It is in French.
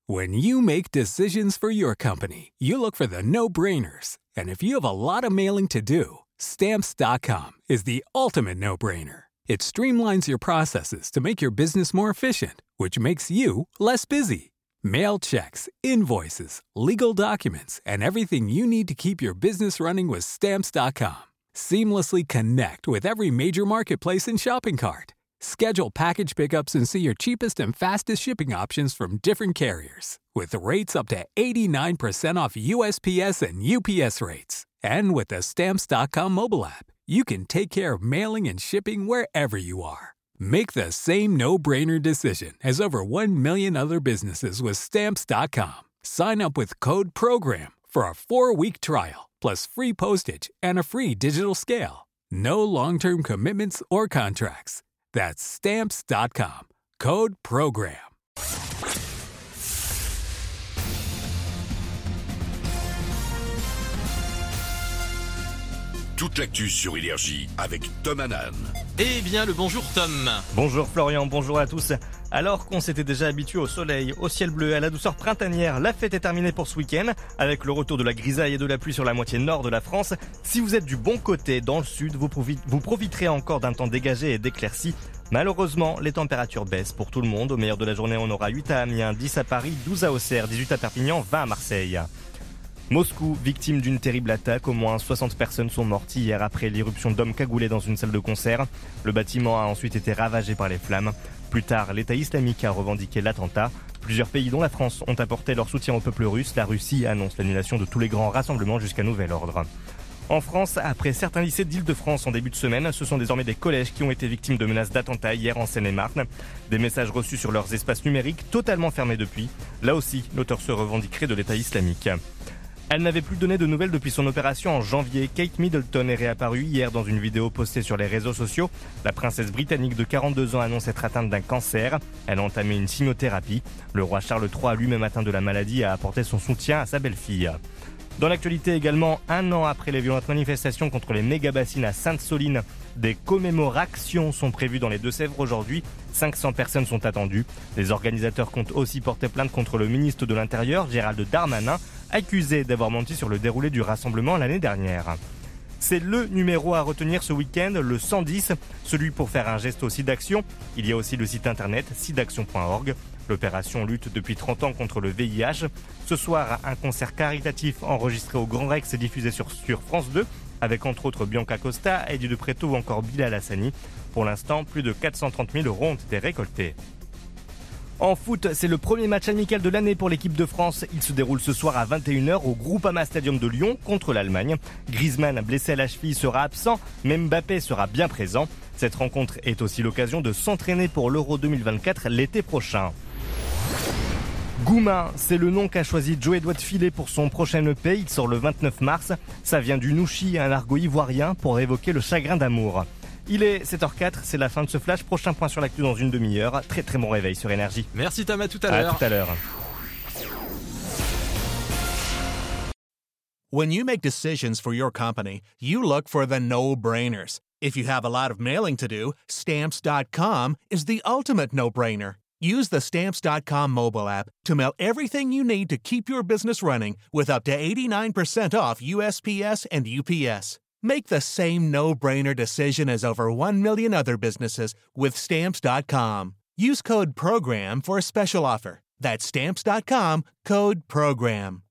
When you make decisions for your company, you look for the no-brainers. And if you have a lot of mailing to do, Stamps.com is the ultimate no-brainer. It streamlines your processes to make your business more efficient, which makes you less busy. Mail checks, invoices, legal documents, and everything you need to keep your business running with Stamps.com. Seamlessly connect with every major marketplace and shopping cart. Schedule package pickups and see your cheapest and fastest shipping options from different carriers, with rates up to 89% off USPS and UPS rates. And with the Stamps.com mobile app, you can take care of mailing and shipping wherever you are. Make the same no-brainer decision as over 1 million other businesses with Stamps.com. Sign up with code PROGRAM for a 4-week trial, plus free postage and a free digital scale. No long-term commitments or contracts. That's Stamps.com. Code PROGRAM. Toute l'actu sur Énergie avec Tom Hanan. Eh bien le bonjour Tom. Bonjour Florian, bonjour à tous. Alors qu'on s'était déjà habitué au soleil, au ciel bleu, à la douceur printanière, la fête est terminée pour ce week-end. Avec le retour de la grisaille et de la pluie sur la moitié nord de la France, si vous êtes du bon côté, dans le sud, vous profiterez encore d'un temps dégagé et d'éclaircies. Malheureusement, les températures baissent pour tout le monde. Au meilleur de la journée, on aura 8 à Amiens, 10 à Paris, 12 à Auxerre, 18 à Perpignan, 20 à Marseille. Moscou, victime d'une terrible attaque. Au moins 60 personnes sont mortes hier après l'irruption d'hommes cagoulés dans une salle de concert. Le bâtiment a ensuite été ravagé par les flammes. Plus tard, l'État islamique a revendiqué l'attentat. Plusieurs pays, dont la France, ont apporté leur soutien au peuple russe. La Russie annonce l'annulation de tous les grands rassemblements jusqu'à nouvel ordre. En France, après certains lycées d'Île-de-France en début de semaine, ce sont désormais des collèges qui ont été victimes de menaces d'attentats hier en Seine-et-Marne. Des messages reçus sur leurs espaces numériques totalement fermés depuis. Là aussi, l'auteur se revendiquerait de l'État islamique. Elle n'avait plus donné de nouvelles depuis son opération en janvier. Kate Middleton est réapparue hier dans une vidéo postée sur les réseaux sociaux. La princesse britannique de 42 ans annonce être atteinte d'un cancer. Elle a entamé une chimiothérapie. Le roi Charles III, lui-même atteint de la maladie, a apporté son soutien à sa belle-fille. Dans l'actualité également, un an après les violentes manifestations contre les méga-bassines à Sainte-Soline, des commémorations sont prévues dans les Deux-Sèvres aujourd'hui. 500 personnes sont attendues. Les organisateurs comptent aussi porter plainte contre le ministre de l'Intérieur, Gérald Darmanin, accusé d'avoir menti sur le déroulé du rassemblement l'année dernière. C'est le numéro à retenir ce week-end, le 110, celui pour faire un geste au SIDAction. Il y a aussi le site internet sidaction.org. L'opération lutte depuis 30 ans contre le VIH. Ce soir, un concert caritatif enregistré au Grand Rex et diffusé sur France 2, avec entre autres Bianca Costa, Eddie De Pretto ou encore Bilal Hassani. Pour l'instant, plus de 430 000 € ont été récoltés. En foot, c'est le premier match amical de l'année pour l'équipe de France. Il se déroule ce soir à 21h au Groupama Stadium de Lyon contre l'Allemagne. Griezmann, blessé à la cheville, sera absent, mais Mbappé sera bien présent. Cette rencontre est aussi l'occasion de s'entraîner pour l'Euro 2024 l'été prochain. Goumin, c'est le nom qu'a choisi Joey Doigt de Filet pour son prochain EP. Il sort le 29 mars. Ça vient du nouchi, un argot ivoirien, pour évoquer le chagrin d'amour. Il est 7h04, c'est la fin de ce flash. Prochain point sur l'actu dans une demi-heure. Très très bon réveil sur Énergie. Merci Tom, à tout à l'heure. À tout à l'heure. When you make decisions for your company, you look for the no-brainers. If you have a lot of mailing to do, Stamps.com is the ultimate no-brainer. Use the Stamps.com mobile app to mail everything you need to keep your business running with up to 89% off USPS and UPS. Make the same no-brainer decision as over 1 million other businesses with Stamps.com. Use code PROGRAM for a special offer. That's Stamps.com, code PROGRAM.